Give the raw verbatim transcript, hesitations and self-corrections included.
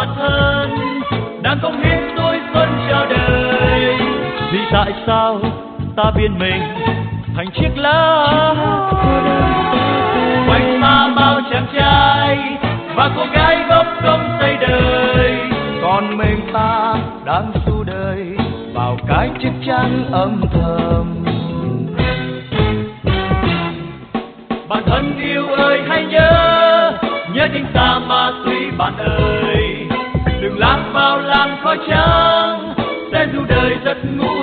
bản thân đang cống hiến tuổi xuân cho đời. Vì tại sao ta biến mình thành chiếc lá quanh ta bao chàng trai và cô gái gốc công xây đời, còn mình ta đang su đời vào cái chiếc chăn âm thầm. Bạn thân yêu ơi hãy nhớ, nhớ tình ta mà tuy bạn ơi, đừng lạc vào làng khói trắng sẽ dù đời rất ngu